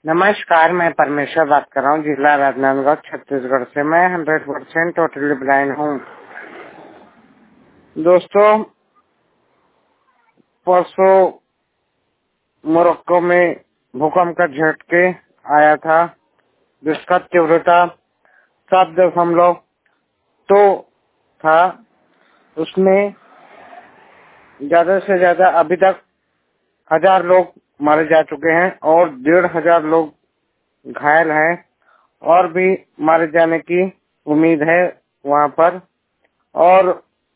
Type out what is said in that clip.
नमस्कार, मैं परमेश्वर बात कर रहा हूँ, जिला राजनांदगांव, छत्तीसगढ़ से। मैं 100% टोटली ब्लाइंड हूँ। दोस्तों, परसों मोरक्को में भूकंप का झटके आया था, जिसका तीव्रता 7.2 था। उसमें ज्यादा से ज्यादा अभी तक 1000 लोग मारे जा चुके हैं और 1500 लोग घायल हैं और भी मारे जाने की उम्मीद है वहाँ पर। और